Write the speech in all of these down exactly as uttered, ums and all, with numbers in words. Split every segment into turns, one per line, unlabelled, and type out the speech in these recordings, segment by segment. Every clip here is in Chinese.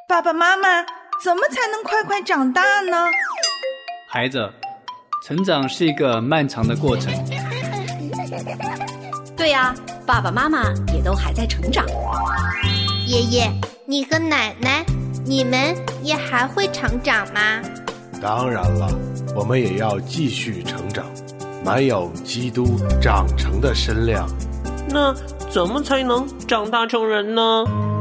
爸爸妈妈，怎么才能快快长大呢？
孩子，成长是一个漫长的过程。
对呀，爸爸妈妈也都还在成长。
爷爷，你和奶奶，你们也还会成长吗？
当然了，我们也要继续成长，满有基督长成的身量。
那怎么才能长大成人呢？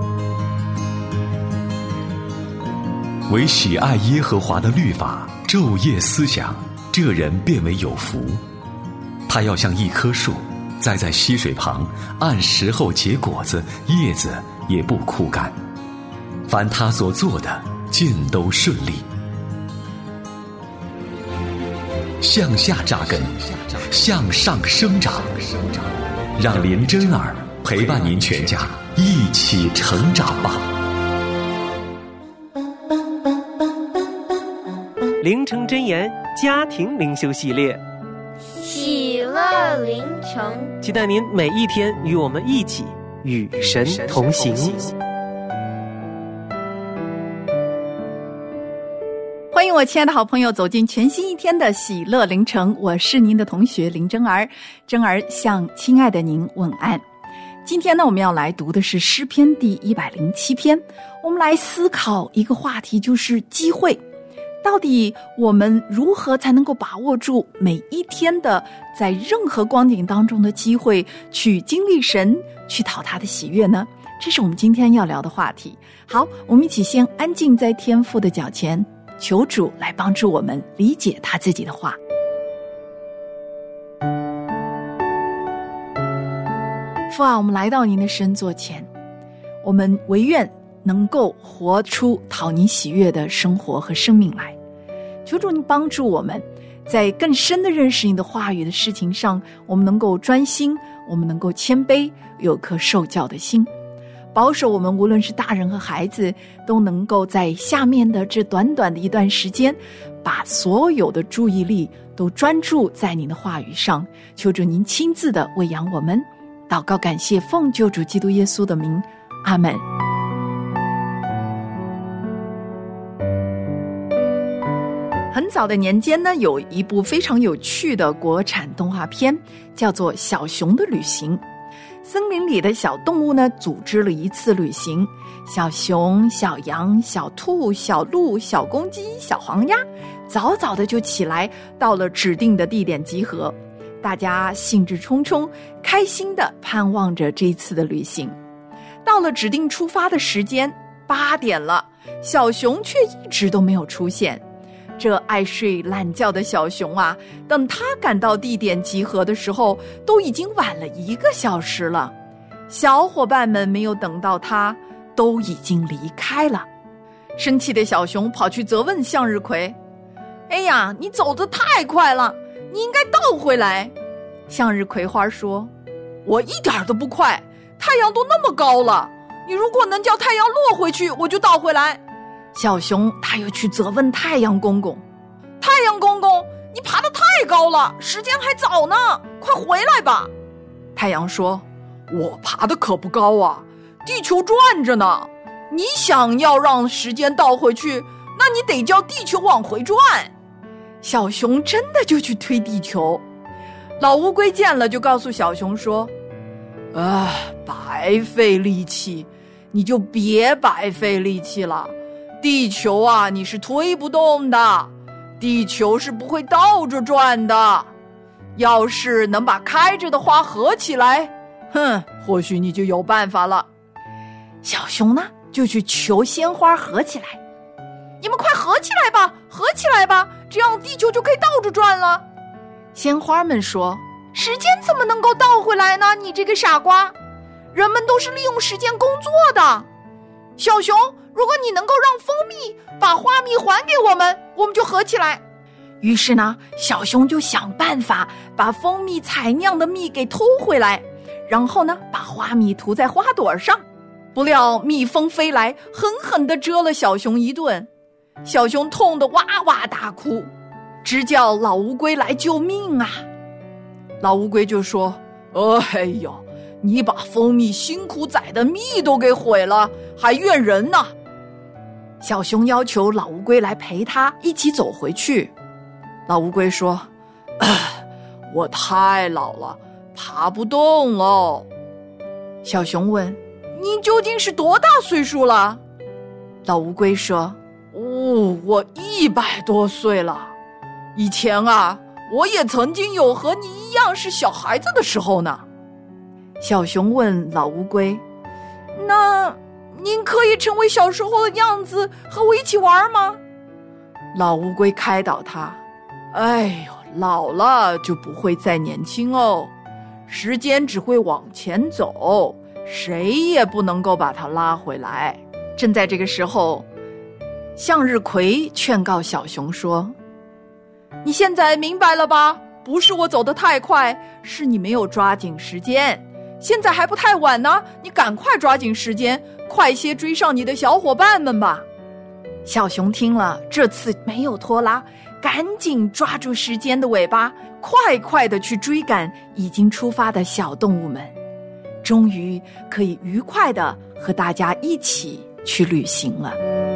唯喜爱耶和华的律法，昼夜思想，这人便为有福。他要像一棵树，栽在溪水旁，按时候结果子，叶子也不枯干。凡他所做的，尽都顺利。向下扎根，向上生长，让林真儿陪伴您全家一起成长吧。
灵城真言家庭灵修系列，
喜乐灵城，
期待您每一天与我们一起与神同行。
欢迎我亲爱的好朋友走进全新一天的喜乐灵城，我是您的同学林真儿。真儿向亲爱的您问安。今天呢，我们要来读的是诗篇第一百零七篇，我们来思考一个话题，就是机会。到底我们如何才能够把握住每一天的在任何光景当中的机会，去经历神，去讨他的喜悦呢？这是我们今天要聊的话题。好，我们一起先安静在天父的脚前，求主来帮助我们理解他自己的话。父啊，我们来到您的圣座前，我们唯愿能够活出讨您喜悦的生活和生命来。求主您帮助我们在更深的认识你的话语的事情上，我们能够专心，我们能够谦卑，有颗受教的心。保守我们无论是大人和孩子，都能够在下面的这短短的一段时间，把所有的注意力都专注在您的话语上。求主您亲自的喂养我们。祷告感谢，奉救主基督耶稣的名，阿们。很早的年间呢，有一部非常有趣的国产动画片，叫做《小熊的旅行》。森林里的小动物呢，组织了一次旅行，小熊、小羊、小兔、小鹿、小公鸡、小黄鸭，早早的就起来，到了指定的地点集合。大家兴致冲冲，开心地盼望着这一次的旅行。到了指定出发的时间，八点了，小熊却一直都没有出现。这爱睡懒觉的小熊啊，等他赶到地点集合的时候，都已经晚了一个小时了。小伙伴们没有等到他，都已经离开了。生气的小熊跑去责问向日葵：哎呀，你走得太快了，你应该倒回来。向日葵花说：我一点都不快，太阳都那么高了，你如果能叫太阳落回去，我就倒回来。小熊他又去责问太阳公公：太阳公公，你爬得太高了，时间还早呢，快回来吧。太阳说：我爬得可不高啊，地球转着呢，你想要让时间倒回去，那你得叫地球往回转。小熊真的就去推地球。老乌龟见了就告诉小熊说：啊，白费力气，你就别白费力气了，地球啊，你是推不动的，地球是不会倒着转的。要是能把开着的花合起来，哼，或许你就有办法了。小熊呢，就去求鲜花合起来。你们快合起来吧，合起来吧，这样地球就可以倒着转了。鲜花们说：时间怎么能够倒回来呢？你这个傻瓜，人们都是利用时间工作的。小熊，如果你能够让蜂蜜把花蜜还给我们，我们就合起来。于是呢，小熊就想办法把蜂蜜采酿的蜜给偷回来，然后呢，把花蜜涂在花朵上。不料蜜蜂飞来，狠狠地蛰了小熊一顿，小熊痛得哇哇大哭，直叫老乌龟来救命啊。老乌龟就说：哎呦，你把蜂蜜辛苦采的蜜都给毁了，还怨人呢。 小熊要求老乌龟来陪他一起走回去。老乌龟说：我太老了，爬不动了。小熊问：你究竟是多大岁数了？老乌龟说：哦，我一百多岁了。以前啊，我也曾经有和你一样是小孩子的时候呢。小熊问老乌龟：那您可以成为小时候的样子和我一起玩吗？老乌龟开导他：哎呦，老了就不会再年轻哦，时间只会往前走，谁也不能够把它拉回来。正在这个时候，向日葵劝告小熊说：你现在明白了吧？不是我走得太快，是你没有抓紧时间。现在还不太晚呢，你赶快抓紧时间，快些追上你的小伙伴们吧。小熊听了，这次没有拖拉，赶紧抓住时间的尾巴，快快地去追赶已经出发的小动物们，终于可以愉快地和大家一起去旅行了。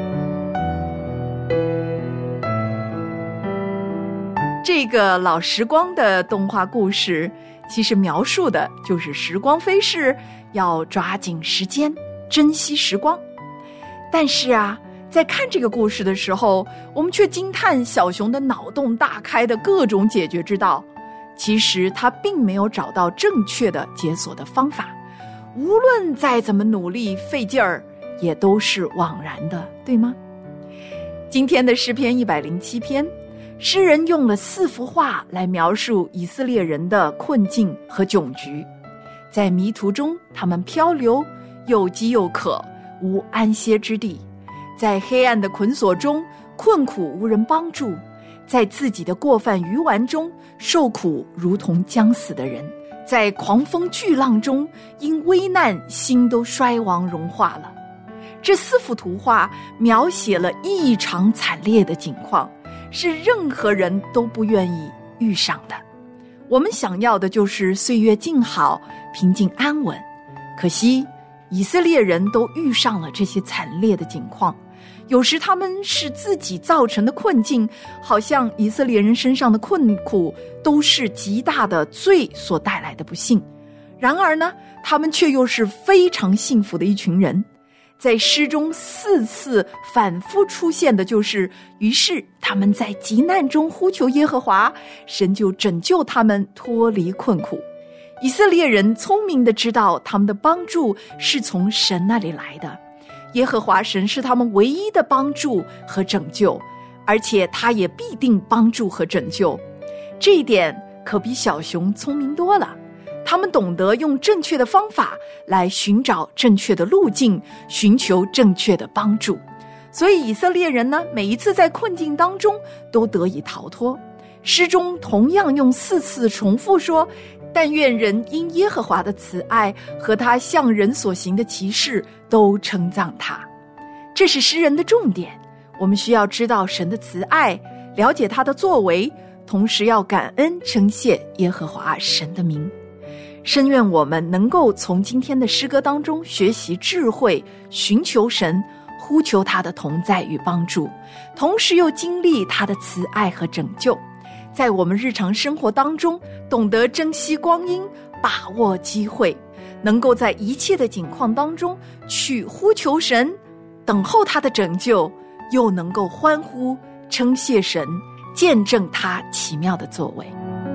这个老时光的动画故事，其实描述的就是时光飞逝，要抓紧时间，珍惜时光。但是啊，在看这个故事的时候，我们却惊叹小熊的脑洞大开的各种解决之道。其实他并没有找到正确的解锁的方法，无论再怎么努力费劲儿，也都是枉然的，对吗？今天的诗篇一百零七篇，诗人用了四幅画来描述以色列人的困境和窘局。在迷途中，他们漂流，又饥又渴，无安歇之地；在黑暗的捆锁中，困苦无人帮助；在自己的过犯愚顽中，受苦如同将死的人；在狂风巨浪中，因危难心都衰亡融化了。这四幅图画描写了异常惨烈的景况，是任何人都不愿意遇上的。我们想要的就是岁月静好，平静安稳。可惜以色列人都遇上了这些惨烈的景况，有时他们是自己造成的困境，好像以色列人身上的困苦都是极大的罪所带来的不幸。然而呢，他们却又是非常幸福的一群人。在诗中四次反复出现的就是，于是他们在急难中呼求耶和华，神就拯救他们脱离困苦。以色列人聪明地知道他们的帮助是从神那里来的，耶和华神是他们唯一的帮助和拯救，而且他也必定帮助和拯救。这一点可比小熊聪明多了，他们懂得用正确的方法来寻找正确的路径，寻求正确的帮助。所以以色列人呢，每一次在困境当中都得以逃脱。诗中同样用四次重复说，但愿人因耶和华的慈爱和他向人所行的奇事都称赞他。这是诗人的重点，我们需要知道神的慈爱，了解他的作为，同时要感恩称谢耶和华神的名。深愿我们能够从今天的诗歌当中学习智慧，寻求神，呼求他的同在与帮助，同时又经历他的慈爱和拯救。在我们日常生活当中，懂得珍惜光阴，把握机会，能够在一切的境况当中去呼求神，等候他的拯救，又能够欢呼称谢神，见证他奇妙的作为。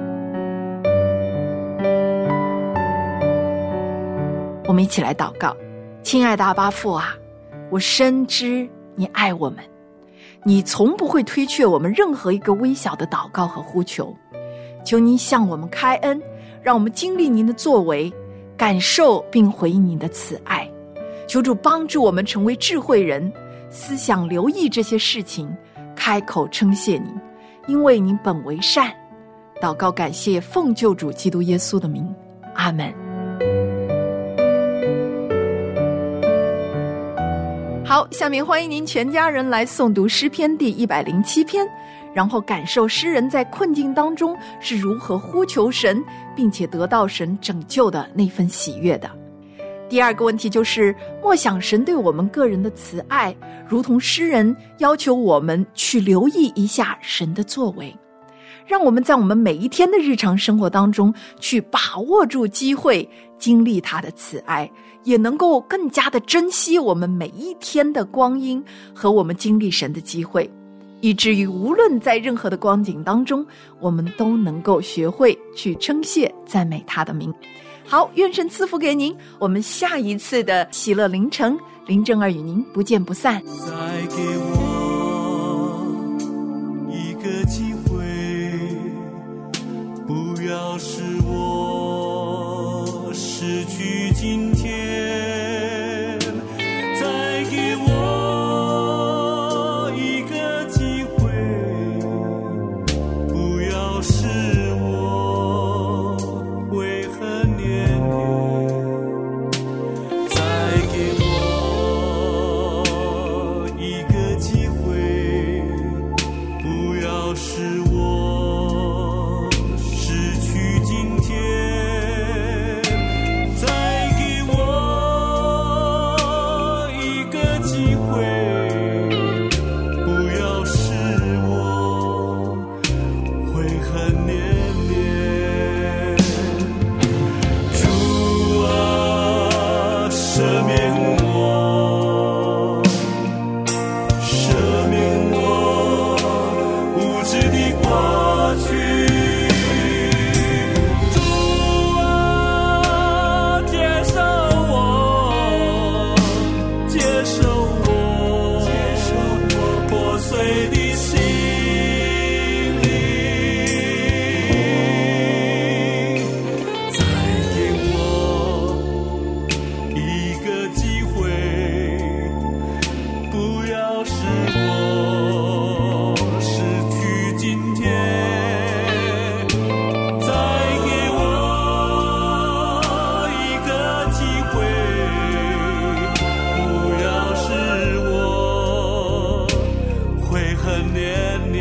我们一起来祷告。亲爱的阿爸父啊，我深知你爱我们，你从不会推却我们任何一个微小的祷告和呼求。求您向我们开恩，让我们经历您的作为，感受并回应您的慈爱。求主帮助我们成为智慧人，思想留意这些事情，开口称谢您，因为您本为善。祷告感谢奉救主基督耶稣的名，阿们。好，下面欢迎您全家人来诵读诗篇第一百零七篇，然后感受诗人在困境当中是如何呼求神，并且得到神拯救的那份喜悦的。 第二个问题就是默想神对我们个人的慈爱，如同诗人要求我们去留意一下神的作为，让我们在我们每一天的日常生活当中去把握住机会，经历他的慈爱，也能够更加的珍惜我们每一天的光阴和我们经历神的机会，以至于无论在任何的光景当中，我们都能够学会去称谢赞美他的名。好，愿神赐福给您，我们下一次的喜乐凌晨，林正儿与您不见不散。
再给我一个机会，不要使我失去今天，再给我一个机会，不要使我悔恨年年，再给我一个机会，不要使我失去今天，再给我一个机会，不要使我悔恨年年。主啊，赦免我，赦免我无知的过去。主啊，接受我，接受我，接受我破碎的心灵，再给我一个机会，不要使我失去今天，再给我一个机会，不要使我悔恨年年。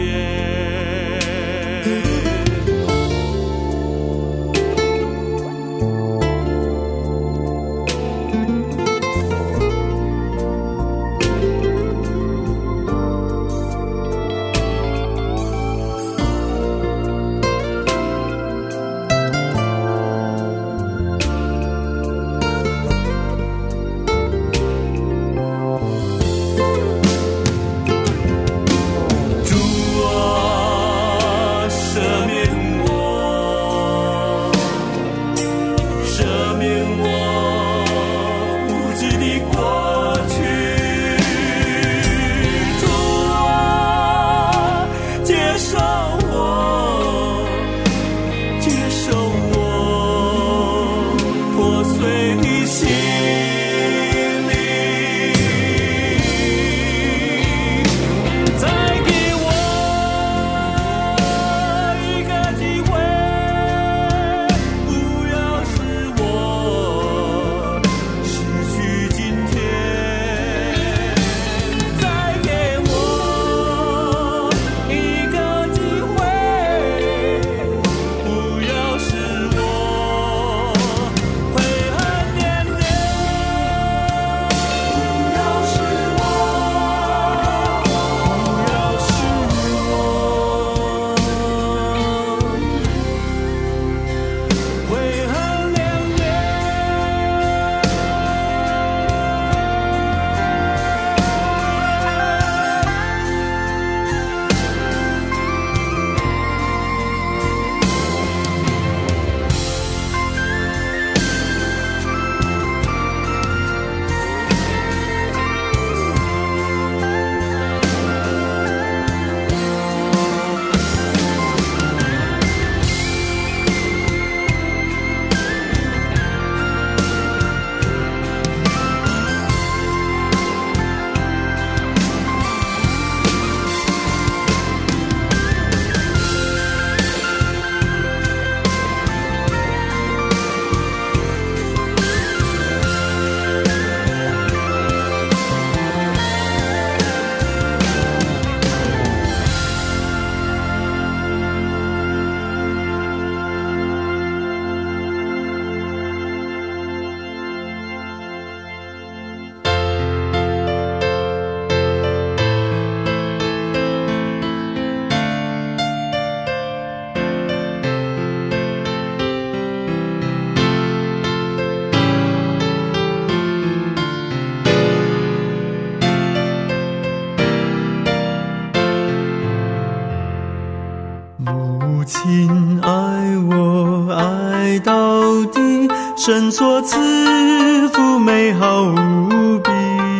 亲爱我爱到底，神所赐福美好无比，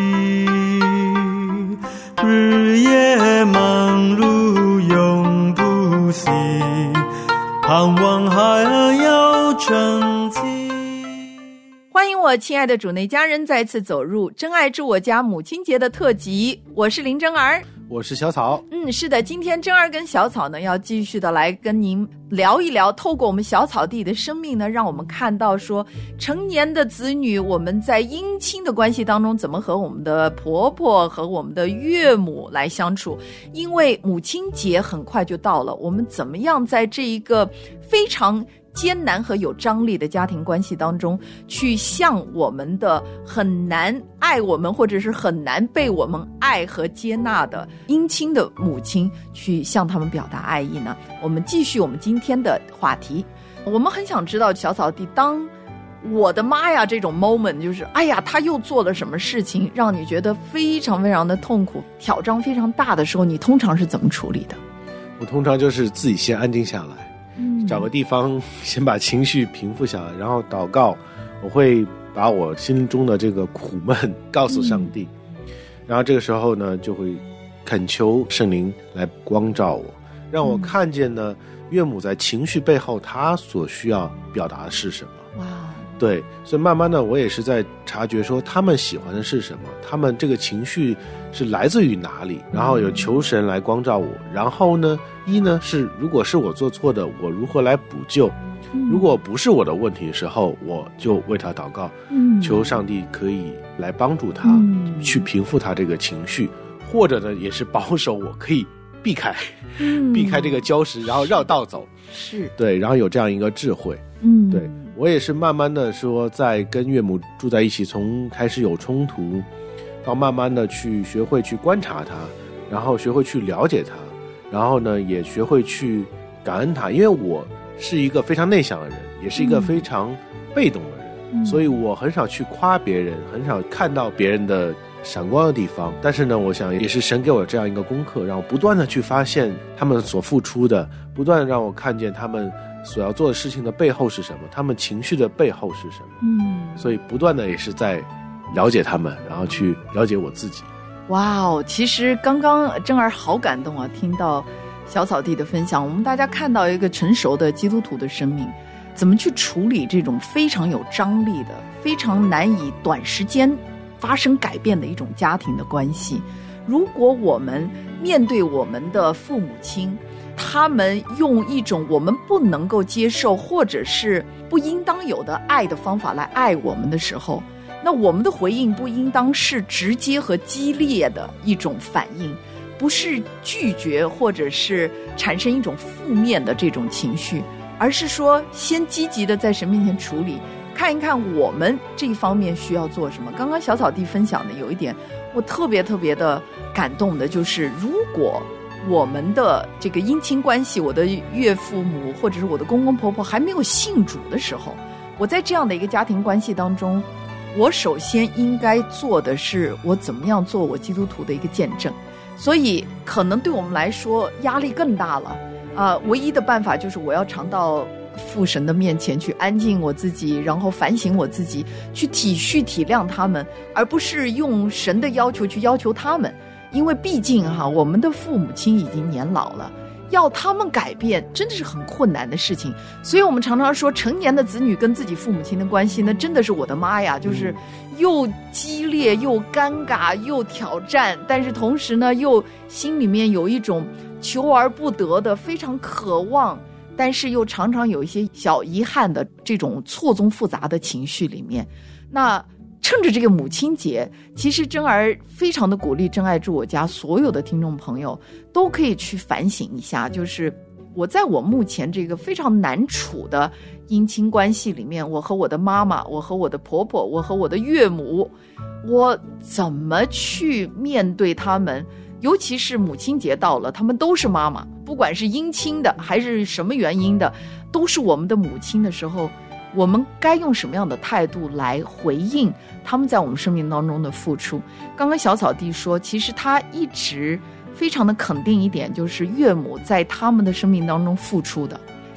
日夜忙碌永不息，盼望还要成绩。
欢迎我亲爱的主内家人再次走入真爱住我家母亲节的特辑，我是林真儿，
我是小草。
嗯，是的，今天真儿跟小草呢要继续的来跟您聊一聊，透过我们小草地的生命呢，让我们看到说成年的子女我们在姻亲的关系当中怎么和我们的婆婆和我们的岳母来相处。因为母亲节很快就到了，我们怎么样在这一个非常艰难和有张力的家庭关系当中，去向我们的很难爱我们或者是很难被我们爱和接纳的姻亲的母亲，去向他们表达爱意呢？我们继续我们今天的话题。我们很想知道小草地，当我的妈呀这种 moment， 就是哎呀他又做了什么事情让你觉得非常非常的痛苦，挑战非常大的时候，你通常是怎么处理的？
我通常就是自己先安静下来，
嗯，
找个地方先把情绪平复下来，然后祷告。我会把我心中的这个苦闷告诉上帝，嗯，然后这个时候呢就会恳求圣灵来光照我，让我看见呢，嗯，岳母在情绪背后她所需要表达的是什么。
哇，
对，所以慢慢的我也是在察觉说他们喜欢的是什么，他们这个情绪是来自于哪里，然后有求神来光照我，然后呢一呢是如果是我做错的，我如何来补救，如果不是我的问题的时候，我就为他祷告，嗯，求上帝可以来帮助他，嗯，去平复他这个情绪，或者呢也是保守我可以避开，嗯，避开这个礁石，然后绕道走，
是
对，然后有这样一个智慧，
嗯，
对，我也是慢慢的说在跟岳母住在一起，从开始有冲突到慢慢的去学会去观察他，然后学会去了解他，然后呢也学会去感恩他，因为我是一个非常内向的人，也是一个非常被动的人，嗯，所以我很少去夸别人，很少看到别人的闪光的地方。但是呢我想也是神给我这样一个功课，让我不断的去发现他们所付出的，不断的让我看见他们所要做的事情的背后是什么，他们情绪的背后是什么，嗯，所以不断的也是在了解他们，然后去了解我自己。
哇哦，其实刚刚真儿好感动啊，听到小草地的分享，我们大家看到一个成熟的基督徒的生命怎么去处理这种非常有张力的非常难以短时间发生改变的一种家庭的关系。如果我们面对我们的父母亲，他们用一种我们不能够接受或者是不应当有的爱的方法来爱我们的时候，那我们的回应不应当是直接和激烈的一种反应，不是拒绝或者是产生一种负面的这种情绪，而是说先积极的在神面前处理，看一看我们这一方面需要做什么。刚刚小草地分享的有一点我特别特别的感动的，就是如果我们的这个姻亲关系，我的岳父母或者是我的公公婆婆还没有信主的时候，我在这样的一个家庭关系当中，我首先应该做的是我怎么样做我基督徒的一个见证。所以可能对我们来说压力更大了啊、呃！唯一的办法就是我要常到父神的面前去安静我自己，然后反省我自己，去体恤体谅他们，而不是用神的要求去要求他们。因为毕竟哈，我们的父母亲已经年老了，要他们改变真的是很困难的事情。所以我们常常说成年的子女跟自己父母亲的关系，那真的是我的妈呀，就是又激烈又尴尬又挑战，但是同时呢又心里面有一种求而不得的非常渴望，但是又常常有一些小遗憾的这种错综复杂的情绪里面。那趁着这个母亲节，其实真儿非常的鼓励真爱住我家所有的听众朋友都可以去反省一下，就是我在我目前这个非常难处的姻亲关系里面，我和我的妈妈，我和我的婆婆，我和我的岳母，我怎么去面对他们，尤其是母亲节到了，他们都是妈妈，不管是姻亲的还是什么原因的，都是我们的母亲的时候，我们该用什么样的态度来回应他们在我们生命当中的付出。刚刚小草地说，其实他一直非常的肯定一点，就是岳母在他们的生命当中付出的，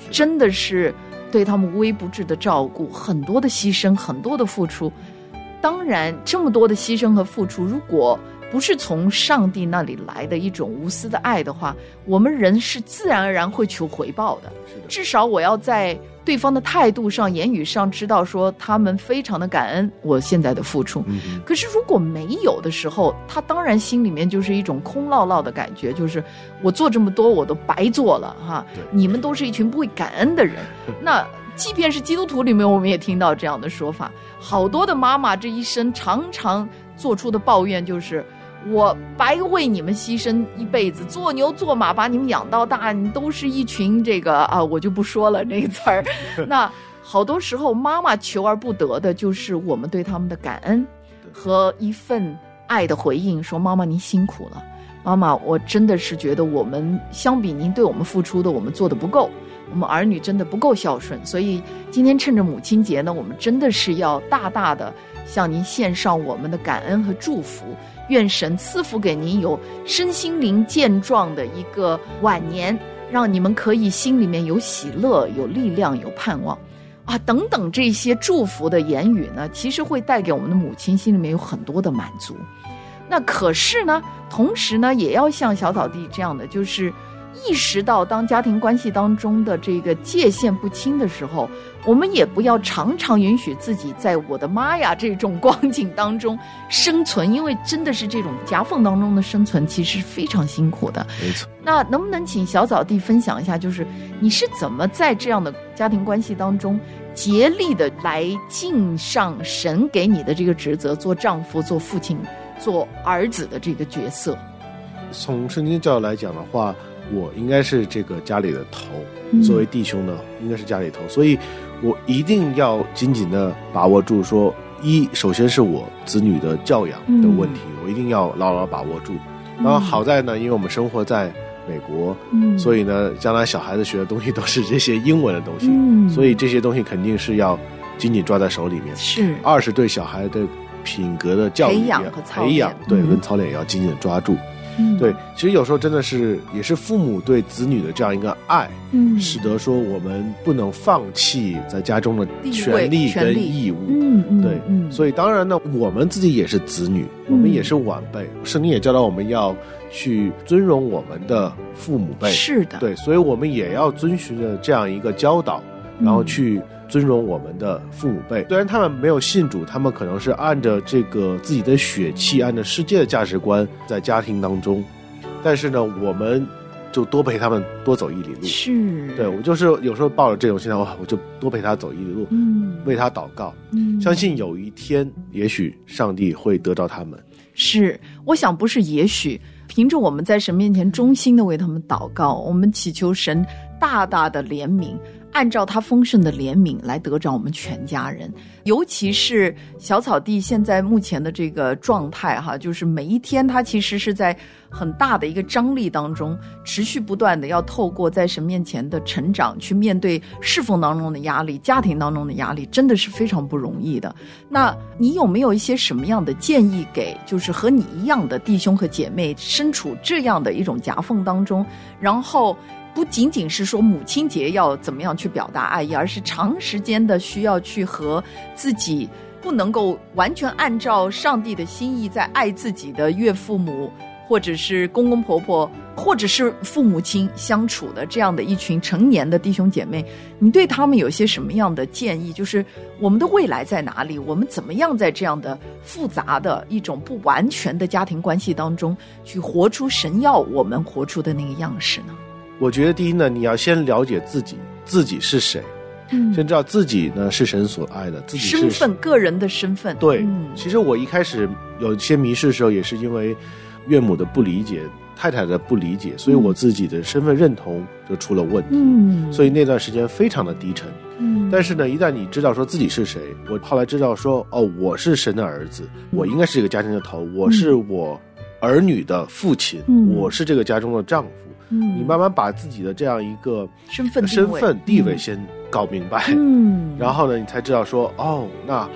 真的是对他们无微不至的照顾，很多的牺牲，很多的付出。当然这么多的牺牲和付出，如果不是从上帝那里来的一种无私的爱的话，我们人是自然而然会求回报的。
是的，
至少我要在对方的态度上、言语上知道说他们非常的感恩我现在的付出。
嗯，
可是如果没有的时候，他当然心里面就是一种空落落的感觉，就是我做这么多我都白做了哈，你们都是一群不会感恩的人。那即便是基督徒里面，我们也听到这样的说法，好多的妈妈这一生常常做出的抱怨就是我白为你们牺牲一辈子，做牛做马把你们养到大，你都是一群这个啊，我就不说了那个词儿。那好多时候妈妈求而不得的就是我们对他们的感恩和一份爱的回应，说妈妈您辛苦了，妈妈我真的是觉得我们相比您对我们付出的，我们做的不够，我们儿女真的不够孝顺，所以今天趁着母亲节呢，我们真的是要大大的向您献上我们的感恩和祝福，愿神赐福给您有身心灵健壮的一个晚年，让你们可以心里面有喜乐、有力量、有盼望啊，等等这些祝福的言语呢，其实会带给我们的母亲心里面有很多的满足。那可是呢，同时呢，也要像小草地这样的，就是意识到当家庭关系当中的这个界限不清的时候，我们也不要常常允许自己在我的妈呀这种光景当中生存，因为真的是这种夹缝当中的生存其实非常辛苦的。
没错。
那能不能请小草地分享一下，就是你是怎么在这样的家庭关系当中竭力的来尽上神给你的这个职责，做丈夫、做父亲、做儿子的这个角色？
从圣经教育来讲的话，我应该是这个家里的头，作为弟兄呢，应该是家里头，所以我一定要紧紧的把握住说，一首先是我子女的教养的问题，嗯、我一定要牢牢把握住。然后好在呢，因为我们生活在美国，嗯、所以呢，将来小孩子学的东西都是这些英文的东西，嗯、所以这些东西肯定是要紧紧抓在手里面。
是，
二是对小孩的品格的教育、
培养和操练，
培养对、嗯、跟操练也要紧紧的抓住。嗯、对，其实有时候真的是也是父母对子女的这样一个爱，嗯，使得说我们不能放弃在家中的权利跟义务，
嗯嗯，
对，嗯，所以当然呢，我们自己也是子女，我们也是晚辈，圣经也教导我们要去尊荣我们的父母辈，
是的，
对，所以我们也要遵循着这样一个教导，然后去尊荣我们的父母辈。虽然他们没有信主，他们可能是按着这个自己的血气，按照世界的价值观在家庭当中，但是呢，我们就多陪他们多走一里路。
是，
对，我就是有时候抱着这种心态，我就多陪他走一里路，嗯，为他祷告，嗯，相信有一天也许上帝会得到他们。
是，我想不是也许，凭着我们在神面前衷心的为他们祷告，我们祈求神大大的怜悯，按照他丰盛的怜悯来得着我们全家人。尤其是小草地现在目前的这个状态哈，就是每一天他其实是在很大的一个张力当中，持续不断的要透过在神面前的成长，去面对侍奉当中的压力、家庭当中的压力，真的是非常不容易的。那你有没有一些什么样的建议给就是和你一样的弟兄和姐妹身处这样的一种夹缝当中，然后不仅仅是说母亲节要怎么样去表达爱意，而是长时间的需要去和自己不能够完全按照上帝的心意在爱自己的岳父母或者是公公婆婆或者是父母亲相处的这样的一群成年的弟兄姐妹，你对他们有些什么样的建议？就是我们的未来在哪里？我们怎么样在这样的复杂的一种不完全的家庭关系当中去活出神要我们活出的那个样式呢？
我觉得第一呢，你要先了解自己，自己是谁，嗯，先知道自己呢是神所爱的，自己是
身份，个人的身份。
对，嗯，其实我一开始有些迷失的时候，也是因为岳母的不理解，太太的不理解，所以我自己的身份认同就出了问题，嗯，所以那段时间非常的低沉。嗯，但是呢，一旦你知道说自己是谁，我后来知道说，哦，我是神的儿子，嗯，我应该是这个家庭的头，我是我儿女的父亲，嗯，我是这个家中的丈夫。嗯，你慢慢把自己的这样一个
身份
身份地位先搞明白，嗯，然后呢，你才知道说，哦，那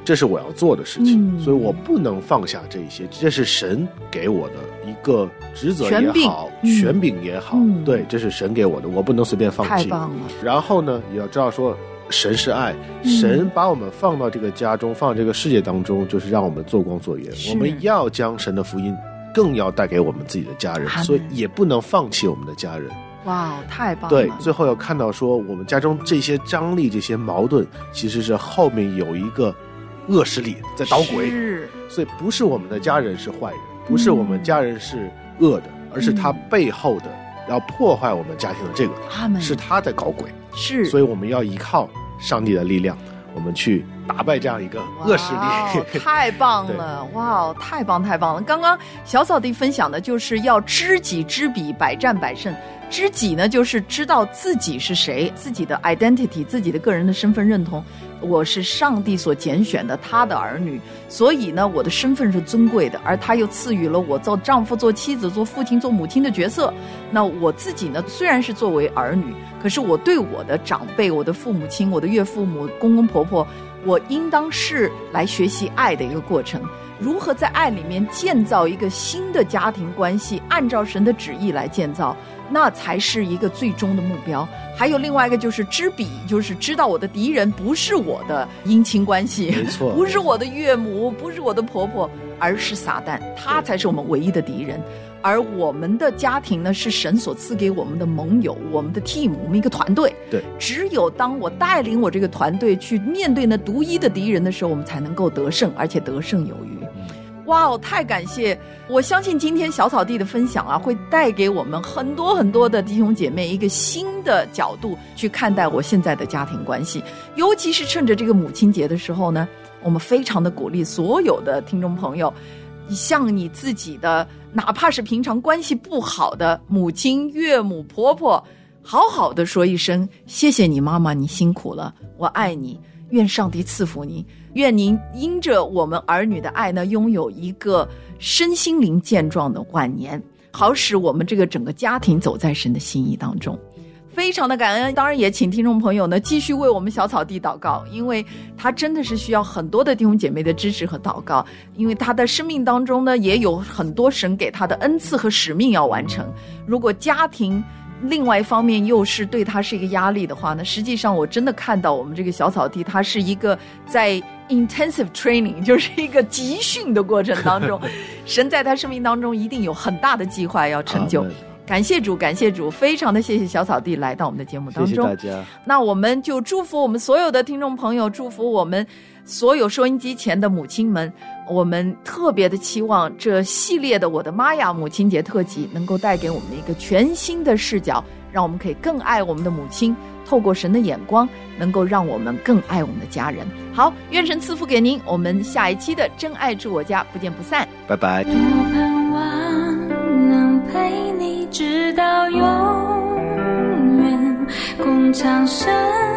这是我要做的事情，
嗯、
所以我不能放下这些，这是神给我的一个职责也好，权柄、嗯、也好、嗯，对，这是神给我的，我不能随便放弃。
太棒了。
然后呢，也要知道说，神是爱，神把我们放到这个家中，放到这个世界当中，就是让我们做光做盐。我们要将神的福音，更要带给我们自己的家人，所以也不能放弃我们的家人。
哇，太棒了！
对，最后要看到说，我们家中这些张力、这些矛盾，其实是后面有一个恶势力在捣鬼，所以不是我们的家人是坏人，不是我们家人是恶的，嗯、而是他背后的要破坏我们家庭的这个，
他
是他在搞鬼。
是，
所以我们要依靠上帝的力量，我们去打败这样一个恶势力。
太棒了！哇，太棒太棒了！刚刚小扫地分享的就是要知己知彼，百战百胜。知己呢，就是知道自己是谁，自己的 identity， 自己的个人的身份认同。我是上帝所拣选的他的儿女，所以呢，我的身份是尊贵的，而他又赐予了我做丈夫、做妻子、做父亲、做母亲的角色。那我自己呢，虽然是作为儿女，可是我对我的长辈、我的父母亲、我的岳父母、公公婆婆，我应当是来学习爱的一个过程。如何在爱里面建造一个新的家庭关系，按照神的旨意来建造，那才是一个最终的目标。还有另外一个就是知彼，就是知道我的敌人不是我的姻亲关系，
没错，
不是我的岳母，不是我的婆婆，而是撒旦，他才是我们唯一的敌人。而我们的家庭呢，是神所赐给我们的盟友，我们的 team， 我们一个团队。
对，
只有当我带领我这个团队去面对那独一的敌人的时候，我们才能够得胜，而且得胜有余。哇哦，太感谢！我相信今天小草地的分享啊，会带给我们很多很多的弟兄姐妹一个新的角度去看待我现在的家庭关系。尤其是趁着这个母亲节的时候呢，我们非常的鼓励所有的听众朋友，向你自己的哪怕是平常关系不好的母亲、岳母、婆婆，好好的说一声谢谢你妈妈，你辛苦了，我爱你，愿上帝赐福你，愿您因着我们儿女的爱呢，拥有一个身心灵健壮的晚年，好使我们这个整个家庭走在神的心意当中。非常的感恩，当然也请听众朋友呢继续为我们小草地祷告，因为他真的是需要很多的弟兄姐妹的支持和祷告，因为他的生命当中呢也有很多神给他的恩赐和使命要完成。如果家庭另外一方面又是对他是一个压力的话呢，实际上我真的看到我们这个小草地，它是一个在 intensive training， 就是一个集训的过程当中神在他生命当中一定有很大的计划要成就。感谢主，感谢主，非常的谢谢小草地来到我们的节目当中，
谢谢大家。
那我们就祝福我们所有的听众朋友，祝福我们所有收音机前的母亲们，我们特别的期望这系列的我的妈呀母亲节特辑能够带给我们一个全新的视角，让我们可以更爱我们的母亲，透过神的眼光能够让我们更爱我们的家人。好，愿神赐福给您，我们下一期的真爱住我家不见不散，
拜拜。
多盼望能陪你直到永远，共唱生